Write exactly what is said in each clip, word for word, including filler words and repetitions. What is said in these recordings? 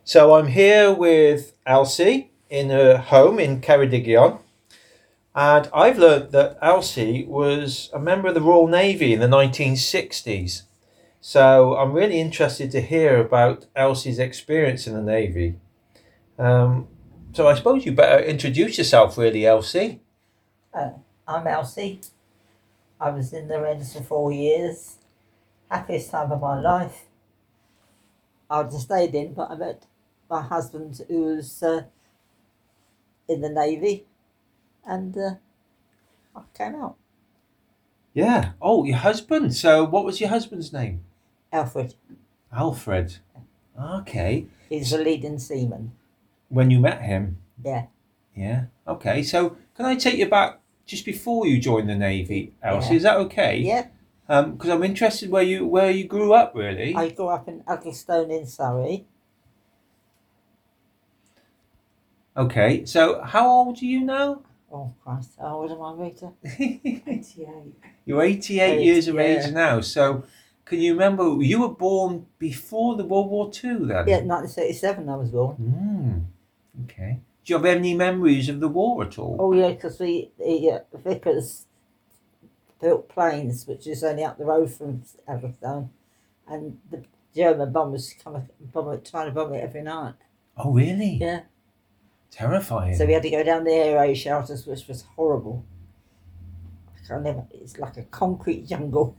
So I'm here with Elsie in her home in Ceredigion, and I've learnt that Elsie was a member of the Royal Navy in the nineteen sixties. So I'm really interested to hear about Elsie's experience in the Navy. Um, so I suppose you better introduce yourself, really, Elsie. Uh, I'm Elsie. I was in the Reds for four years. Happiest time of my life. I'd have stayed in, but I met my husband who was uh, in the Navy, and uh, I came out. Yeah. Oh, your husband. So what was your husband's name? Alfred. Alfred. Okay. He's the leading seaman. When you met him. Yeah. Yeah. Okay. So can I take you back just before you joined the Navy, Elsie? Yeah. Is that okay? Yeah. Um, because I'm interested where you where you grew up, really. I grew up in Uddlestone in Surrey. Okay. So how old are you now? Oh Christ, how old am I, Rita? eighty-eight. You're eighty-eight Eight, years of yeah. age now. So can you remember you were born before the World War Two then? Yeah, nineteen thirty-seven I was born. Mm, okay. Do you have any memories of the war at all? Oh yeah, because we the uh, Vickers built planes, which is only up the road from Uddlestone, and the German bombers come bomb it, trying to bomb it every night. Oh really? Yeah. Terrifying. So we had to go down the air raid shelters, which was horrible. I can't never, it's like a concrete jungle.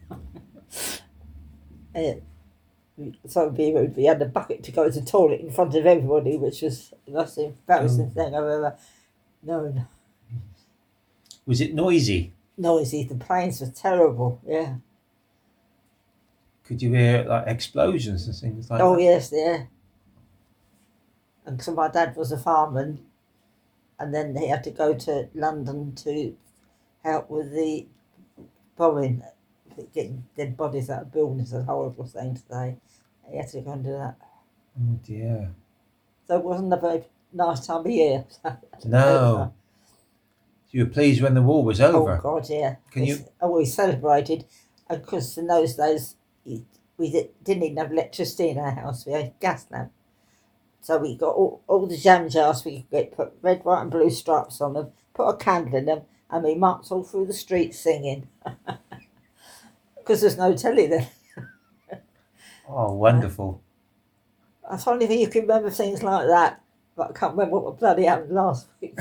And so we, we had a bucket to go to the toilet in front of everybody, which was the most embarrassing Oh. thing I've ever known. Was it noisy? Noisy. The planes were terrible. Yeah. Could you hear like explosions and things like Oh that? yes, yeah. And so my dad was a fireman, and then he had to go to London to help with the bombing, getting dead bodies out of buildings. A horrible thing to say. He had to go and do that. Oh dear. So it wasn't a very nice time of year. No. You were pleased when the war was over. Oh God, yeah. Can we, you? Oh, we celebrated, and because in those days we didn't even have electricity in our house. We had gas lamp. So we got all, all the jam jars we could get, put red, white and blue stripes on them, put a candle in them, and we marched all through the streets singing. Because there's no telly then. Oh, wonderful. I find if you can remember things like that, but I can't remember what bloody happened last week.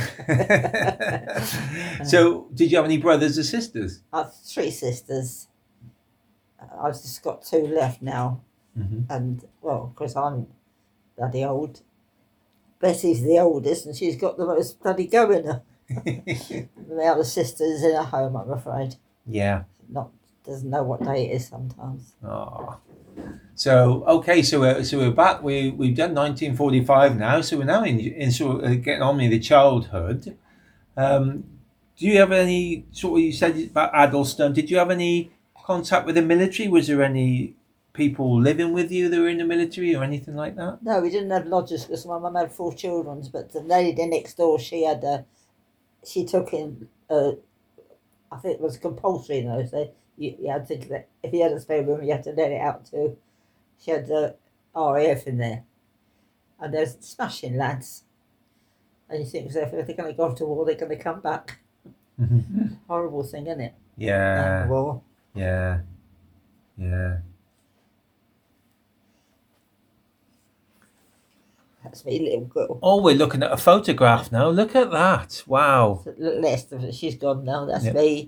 So, did you have any brothers or sisters? I have three sisters. I've just got two left now. Mm-hmm. And, well, because I'm bloody old. Betty's the oldest, and she's got the most bloody going. The other sister's in a home, I'm afraid. Yeah. Not doesn't know what day it is sometimes. Oh. So okay, so we're so we're back. We we've done nineteen forty-five now, so we're now in in sort of getting on with the childhood. Um, do you have any sort of, you said about Addlestone? Did you have any contact with the military? Was there any people living with you that were in the military or anything like that? No, we didn't have lodgers because my mum had four children. But the lady next door, she had a, she took in. Uh, I think it was compulsory in those days. You, you had to let, if you had a spare room, you had to let it out too. She had the R A F in there, and there's smashing lads. And you think, if they're going to go off to war, they're going to come back. Horrible thing, isn't it? Yeah. Uh, war. Yeah. Yeah. That's me, little girl. Oh, we're looking at a photograph now. Look at that! Wow. Lester, she's gone now. That's Yep. me.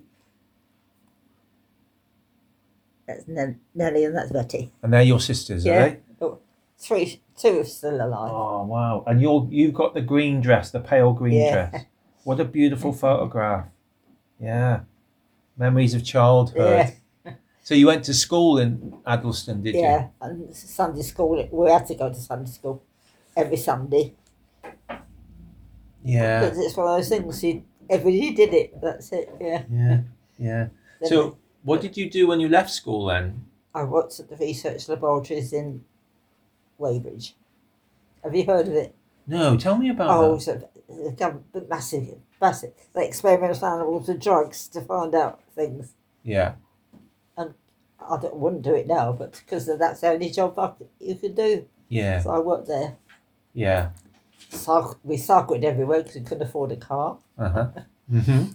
That's Nellie, and that's Betty. And they're your sisters, Yeah. are they? Oh, three, two are still alive. Oh wow! And you're you've got the green dress, the pale green Yeah. dress. What a beautiful photograph! Yeah, memories of childhood. Yeah. So you went to school in Addlestone, did Yeah, and Sunday school. We had to go to Sunday school every Sunday. you? Yeah. Because it's one of those things. You everybody did it. That's it. Yeah. Yeah. Yeah. Then So what did you do when you left school then? I worked at the research laboratories in Weybridge. Have you heard of it? No, tell me about Oh, that. so the government massive, massive. They experiment on animals with drugs to find out things. Yeah. I don't, wouldn't do it now, but because that's the only job I, you could do. Yeah. So I worked there. Yeah. Cyc- we cycled everywhere because we couldn't afford a car. Uh huh. Mhm.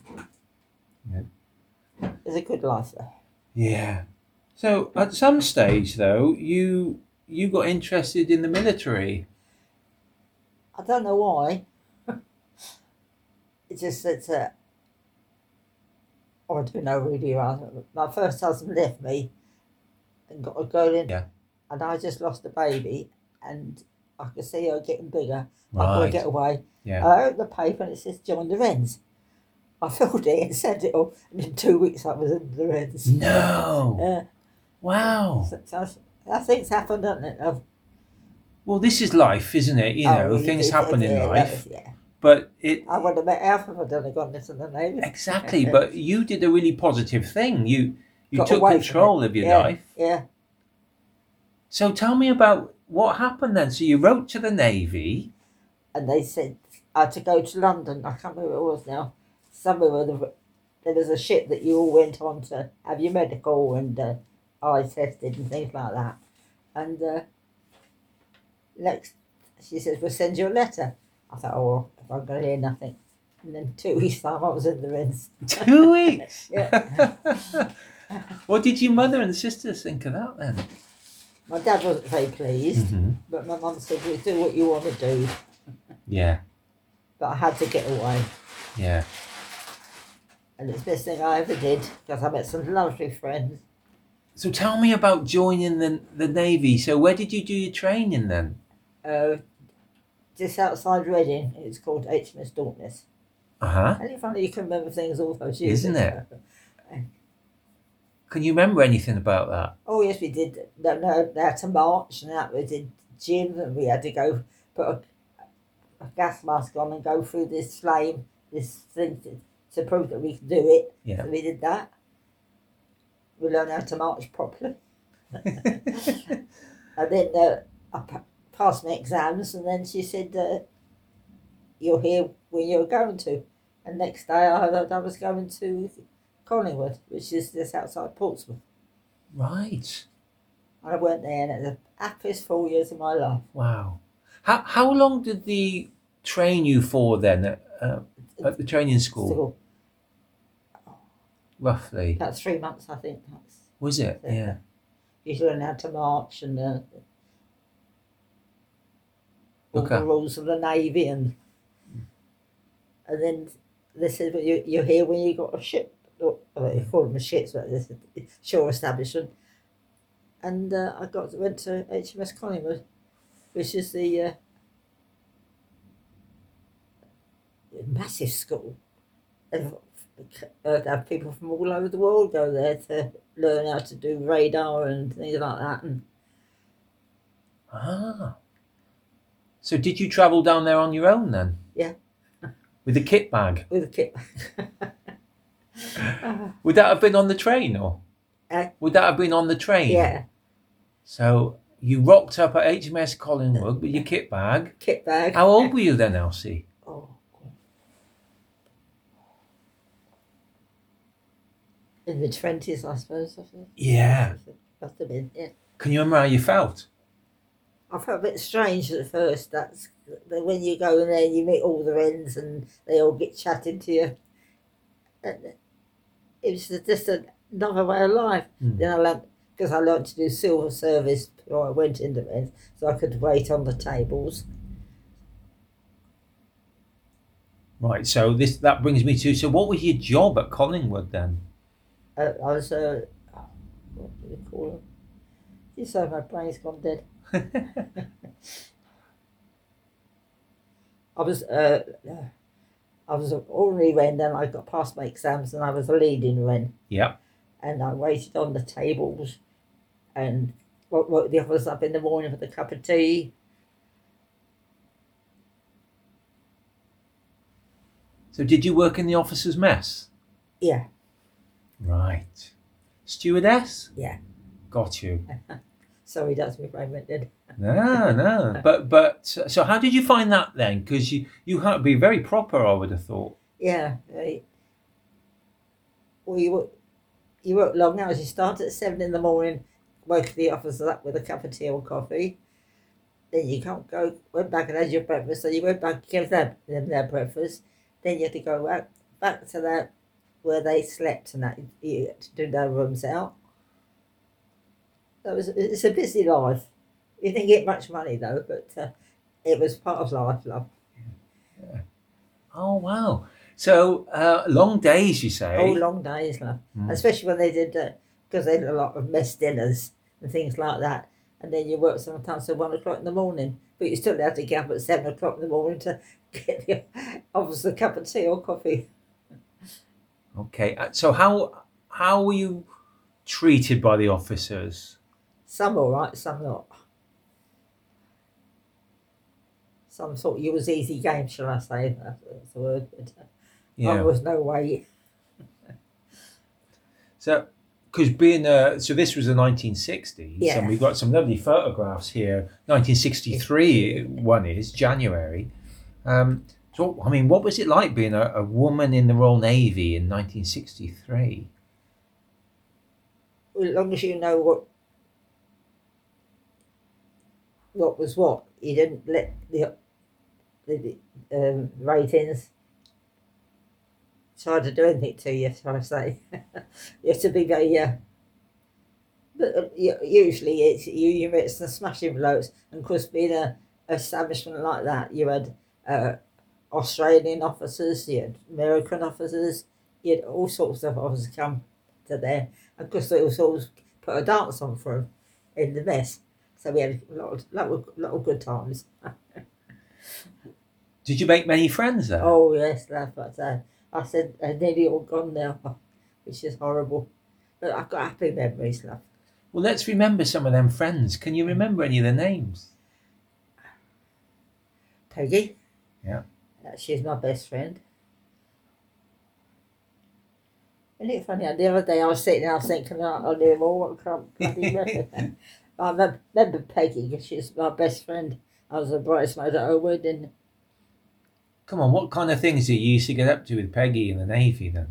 It was a good life there. Yeah. So at some stage, though, you you got interested in the military. I don't know why. It's just that, uh, oh, I don't know really. Right. My first husband left me and got a girl in, Yeah. and I just lost a baby, and I could see her getting bigger. I Right. couldn't get away. Yeah. I opened the paper and it says join the Wrens. I filled it and sent it off, and in two weeks I was in the Wrens. No. Yeah. Wow. So, so I think it's happened, doesn't it? I've, Well, this is life, isn't it? You oh, know, really things did, happen in yeah, life, that was- yeah. but it I would have met Alf if I'd done gone into the Navy. exactly. But you did a really positive thing. You you Got took away from control it. of your Yeah, life. Yeah. So tell me about what happened then. So you wrote to the Navy. And they said I had to go to London. I can't remember where it was now. Somewhere where the, there was a ship that you all went on to have your medical and uh, eye tested and things like that. And uh, next, she says, we'll send you a letter. I thought, oh, if I'm going to hear nothing. And then two weeks time, I was in the Wrens. Two weeks. Yeah. What did your mother and sisters think of that then? My dad wasn't very pleased, Mm-hmm. but my mum said, well, do what you want to do. Yeah. But I had to get away. Yeah. And it's the best thing I ever did because I met some lovely friends. So tell me about joining the the Navy. So where did you do your training then? Uh, just outside Reading, it's called H M S Dauntless. Uh huh. And it's funny you can remember things all those years Isn't ago. Can you remember anything about that? Oh yes, we did. No, no, they had to march and that we did gym and we had to go put a, a gas mask on and go through this flame, this thing to, to prove that we could do it. Yeah. So we did that. We learned how to march properly. And then uh, I pa- passed my exams, and then she said, uh, "You're here when you're going to." And next day, I heard that I was going to Collingwood, which is just outside Portsmouth. Right. And I went there, and it was the happiest four years of my life. Wow. How how long did they train you for then at, uh, at the training school? So, Roughly. about three months, I think. That's, Was it? Yeah. Yeah. you learn how to march and uh, all Look the at- rules of the Navy, and and then they said, well, you, you're here when you got a ship. Or, well, they call them ships, but this is shore establishment. And uh, I got went to H M S Collingwood, which is the uh, massive school. They've, uh, they have people from all over the world go there to learn how to do radar and things like that. And Ah. So did you travel down there on your own then? Yeah. With a kit bag? with a kit. Would that have been on the train or? Uh, Would that have been on the train? Yeah, So you rocked up at H M S Collingwood with your kit bag. kit bag. How old were you then, Elsie? Oh. In the twenties, I suppose. I think. Yeah. Must have been, yeah. Can you remember how you felt? I felt a bit strange at first. That's that when you go in there, you meet all the Wrens and they all get chatting to you. And it was just another way of life. Mm. Then I learned, because I learned to do silver service before I went into Wrens, so I could wait on the tables. Right, so this that brings me to, so what was your job at Collingwood then? Uh, I was, uh, what do they call them? You say my brain's gone dead. I was uh, I was an ordinary Wren, then I got past my exams and I was a leading Wren. Yeah. And I waited on the tables and woke, woke the officers up in the morning with a cup of tea. So did you work in the officers' mess? Yeah, Right. Stewardess? yeah. Got you. Sorry, that's my brain went dead. No, no. But but so how did you find that then? Because you you had to be very proper, I would have thought. Yeah. Right. Well, you work, you work long hours. You start at seven in the morning, woke the officers up with a cup of tea or coffee. then you can't go, went back and had your breakfast, so you went back and gave them, them their breakfast, then you had to go back, back to that, where they slept and that, you had to do their rooms out. That was, it's a busy life. You didn't get much money though, but uh, it was part of life, love. Yeah. Oh, wow. So, uh, long days, you say? Oh, long days, love. Mm. Especially when they did, because uh, they did a lot of mess dinners and things like that. And then you work sometimes till one o'clock in the morning, but you still have to get up at seven o'clock in the morning to get the officer a cup of tea or coffee. Okay. Uh, So, how how were you treated by the officers? Some all right, some not. Some thought you was easy game, shall I say? That's the word. But uh, Yeah. there was no way. So, because being uh, so this was the nineteen sixties, Yeah. and we've got some lovely photographs here. nineteen sixty-three, one is January. Um, so, I mean, what was it like being a, a woman in the Royal Navy in nineteen sixty-three? Well, as long as you know what what was what, you didn't let the the um, ratings try to do anything to you, shall I say. You have to be very, uh, but uh, u- usually it's you, you met some smashing blokes, and of course being a establishment like that, you had uh, Australian officers, you had American officers, you had all sorts of officers come to there, and of course they also always put a dance on for them in the mess, so we had a lot of, lot of, lot of good times. Did you make many friends there? Oh yes, that's what I said. I said they're nearly all gone now, which is horrible. But I've got happy memories, love. Well, let's remember some of them friends. Can you remember any of their names? Peggy. Yeah. Uh, she's my best friend. Isn't it funny? The other day I was sitting there, I was thinking, oh, I knew them all. I can't bloody remember. I remember, remember Peggy, because she's my best friend. I was a bridesmaid at her wedding. Come on, what kind of things did you used to get up to with Peggy in the Navy then?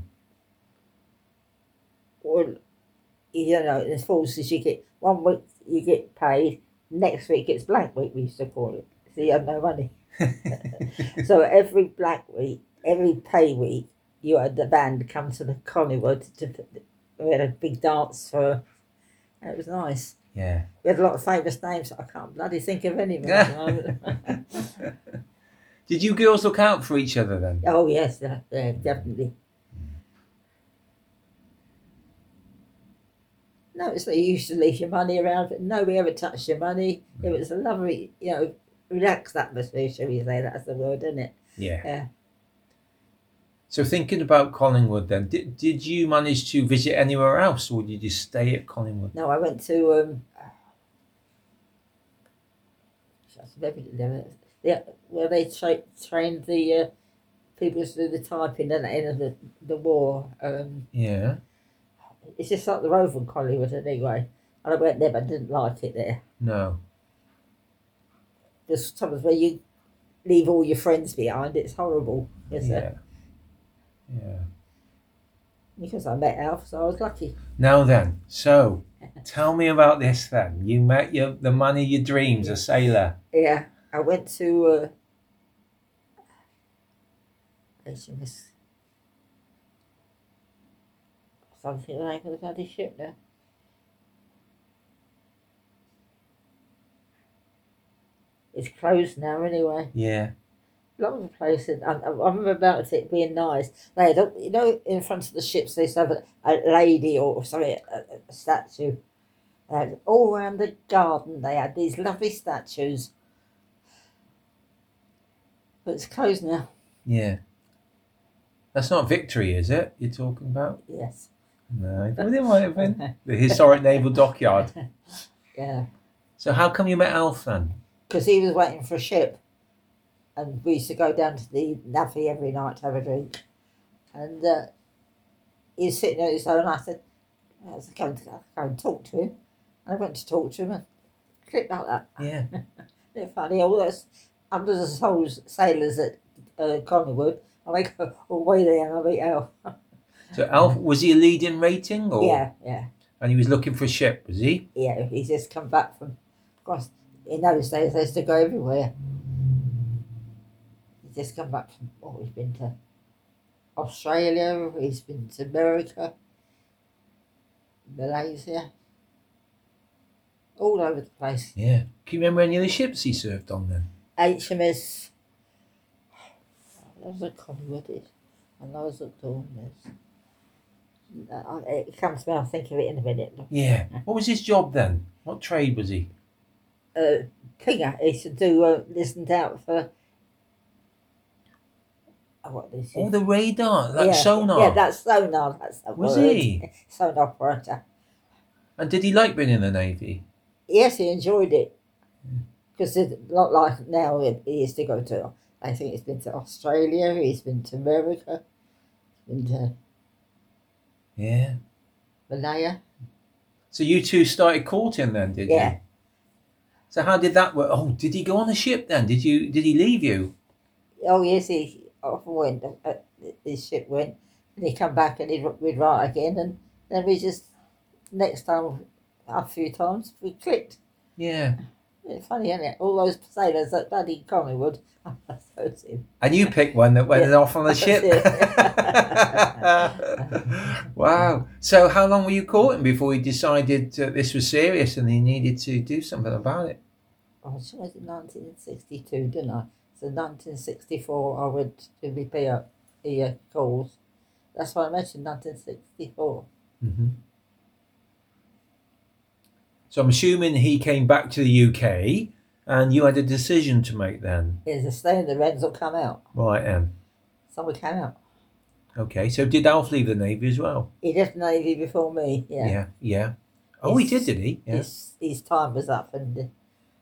Well, you know, the forces you get, one week you get paid, next week it's blank week, we used to call it. So you had no money. So every black week, every pay week, you had the band come to the Collingwood to, we had a big dance for, and it was nice. Yeah. We had a lot of famous names. I can't bloody think of any of them at the moment. Did you girls look out for each other then? Oh yes, yeah, yeah, definitely. No, it's like you used to leave your money around, but nobody ever touched your money. It was a lovely, you know, relaxed atmosphere, shall we say? That's the word, isn't it? Yeah. Yeah. So thinking about Collingwood then, did, did you manage to visit anywhere else, or did you stay at Collingwood? No, I went to um. Yeah, where they tra- trained the uh, people to do the typing at the end of the, the war. Um, Yeah. it's just like the Rover Collingwood anyway. And I went there, but I didn't like it there. No. There's times where you leave all your friends behind. It's horrible, isn't Yeah. it? Yeah. Because I met Alf, so I was lucky. Now then, so tell me about this then. You met your the man of your dreams, a sailor. Yeah, I went to. Uh, H M S. Something like the bloody ship now. It's closed now anyway. Yeah. A lot of the places, I, I remember about it being nice. They had, a- you know, in front of the ships, they used to have a, a lady or something, a, a statue. And all around the garden, they had these lovely statues. But it's closed now. Yeah. That's not Victory, is it? You're talking about? Yes. No, I think it might have been the historic naval dockyard. Yeah. So how come you met Alf then? Because he was waiting for a ship. And we used to go down to the Navy every night to have a drink. And uh, he was sitting on his own. I said, I was going to go and talk to him. And I went to talk to him and clicked like that. Yeah. Isn't it funny? All those under the souls sailors at uh, Collingwood. And they go all way there and I meet Alf. So Alf, was he a leading rating, or Yeah, yeah, and he was looking for a ship, was he? yeah. He's just come back from, of course, in those days they used to go everywhere. He's just come back from, oh, he's been to Australia, he's been to America, Malaysia, all over the place. Yeah. Can you remember any of the ships he served on then? H M S, I was at Collingwood, and I was at Dorners. It comes to me, I'll think of it in a minute. Yeah. What was his job then? What trade was he? Uh, Pinger, he used to do, uh, listened out for, oh, what is Oh, it? the radar, that yeah, sonar. Yeah, that's sonar. That's the Was word. he? Sonar operator. And did he like being in the Navy? Yes, he enjoyed it. Because it's not like now he used to go to, I think he's been to Australia, he's been to America, he's been to Yeah. Malaya. So you two started courting then, did Yeah. you? So how did that work? Oh, did he go on a ship then? Did you? Did he leave you? Oh, yes, he often went, uh, his ship went, and he'd come back and he'd, we'd write again, and then we just, next time, a few times, we clicked. Yeah. It's funny, isn't it? All those sailors that bloody Collingwood. That's him. And you picked one that went Yeah, off on the that's ship. Wow. So how long were you courting before you decided uh, this was serious and you needed to do something about it? I was in nineteen sixty-two, didn't I? So nineteen sixty-four, I went to repair the calls. That's why I mentioned nineteen sixty-four. Mm-hmm. So I'm assuming he came back to the U K and you had a decision to make then. Is a stay in the Reds will come out. Right, um. So we came out. Okay, so did Alf leave the Navy as well? He left the Navy before me, yeah. Yeah, yeah. Oh, he did, did he? Yeah. His, his time was up, and uh,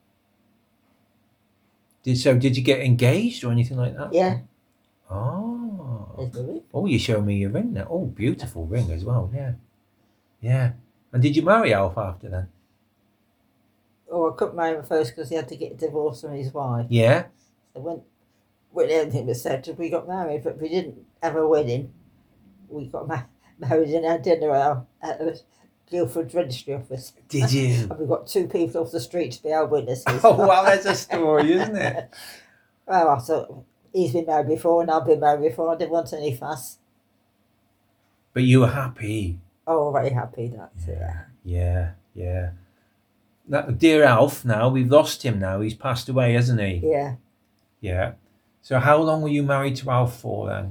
Did so? Did you get engaged or anything like that? yeah. Oh. There's the ring. Oh, you showed me your ring now. Oh, beautiful ring as well. Yeah. Yeah. And did you marry Alf after then? Oh, I couldn't marry him first because he had to get a divorce from his wife. Yeah. So when, when everything was settled, we got married, but we didn't have a wedding. We got ma- married in our dinner hour at the Guildford Registry Office. Did you? And we got two people off the street to be our witnesses. Oh, well, that's a story, isn't it? Well, I thought, he's been married before and I've been married before. I didn't want any fuss. But you were happy. Oh, very happy, that's it. Yeah, yeah. Now, dear Alf, now, we've lost him now. He's passed away, hasn't he? Yeah. Yeah. So how long were you married to Alf for then?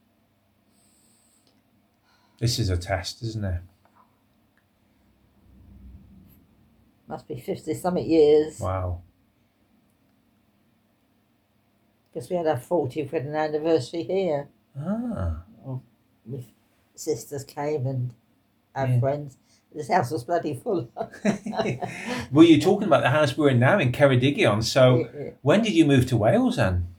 This is a test, isn't it? Must be fifty something years. Wow. Because we had our fortieth wedding anniversary here. Ah. My sisters came and our Yeah. friends. This house was bloody full. Well, you're talking about the house we're in now in Ceredigion. So Yeah, yeah. when did you move to Wales then?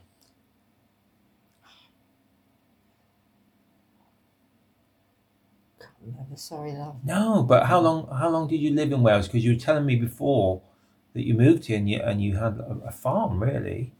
Can't remember, sorry, love. No, but how long how long did you live in Wales? Because you were telling me before that you moved here and you, and you had a, a farm, really.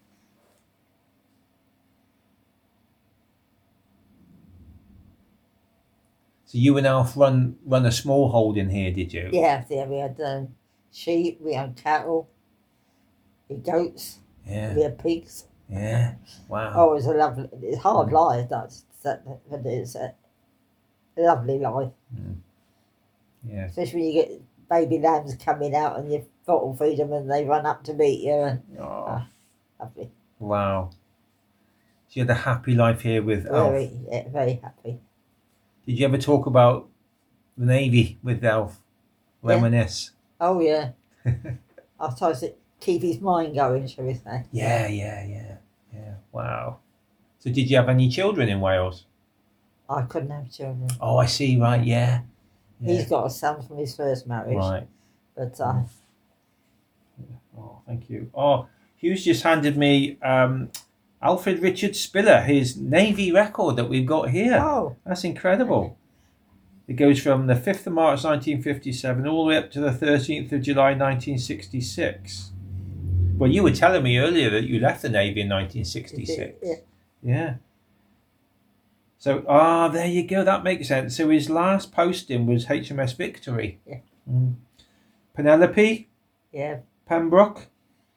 So you and Alf run run a small holding here, did you? Yeah, yeah, we had um, sheep, we had cattle, we had goats, Yeah. we had pigs. Yeah. Wow. Oh, it was a lovely, it's a hard life, that's, that, but it's a lovely life. Yeah. Especially when you get baby lambs coming out and you bottle feed them and they run up to meet you. And, Oh, lovely. wow. So you had a happy life here with Alf. Very, yeah, very happy. Did you ever talk about the Navy with Alf? Yeah. Reminisce? Oh, yeah. I suppose it keep his mind going, shall we say. Yeah, yeah, yeah, yeah. Wow. So did you have any children in Wales? I couldn't have children. Oh, I see. Right. Yeah. Yeah. He's got a son from his first marriage. Right. But uh, Oh, thank you. Oh, Hugh's just handed me um, Alfred Richard Spiller, his Navy record that we've got here. oh, That's incredible. It goes from the fifth of March nineteen fifty-seven all the way up to the thirteenth of July nineteen sixty-six. Well, you were telling me earlier that you left the Navy in nineteen sixty-six. yeah. Yeah. So, ah, there you go. That makes sense. So his last posting was H M S Victory. Yeah. Mm. Penelope, Yeah, Pembroke.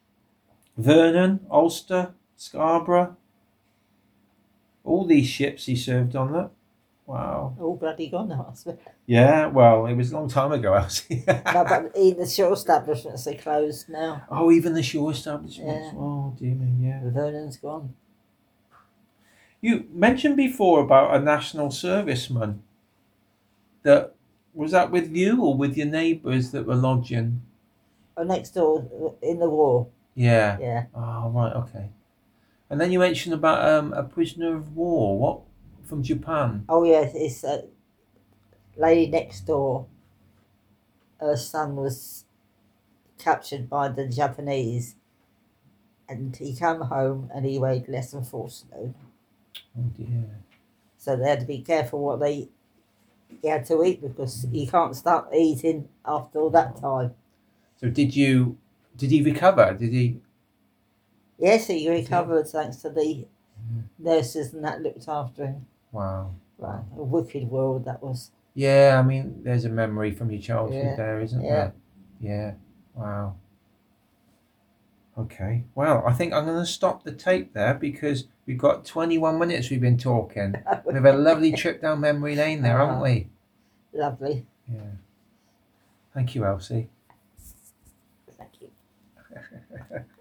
Vernon, Ulster, Scarborough. All these ships he served on that. Wow. All bloody gone now, I suppose. Yeah, well, it was a long time ago, Elsie. No, but even the shore establishments are closed now. Oh, even the shore establishments. Yeah. Oh, dear me, yeah. Vernon's gone. You mentioned before about a national serviceman. That was that with you or with your neighbours that were lodging? Oh, next door in the war. Yeah. Yeah. Oh, right, okay. And then you mentioned about um, a prisoner of war. What? From Japan? Oh, yes, it's a lady next door. Her son was captured by the Japanese, and he came home and he weighed less than four stone. Oh, dear. So they had to be careful what they he had to eat, because you can't start eating after all that time. So did you? Did he recover? Did he? Yes, he recovered thanks to the Mhm. nurses and that looked after him. Wow. Right, a wicked world that was. Yeah, I mean, there's a memory from your childhood Yeah, there, isn't yeah. there? Yeah. Wow. Okay. Well, I think I'm going to stop the tape there because we've got twenty-one minutes we've been talking. We've had a lovely trip down memory lane there, haven't Ah. we? Lovely. Yeah. Thank you, Elsie. Thank you.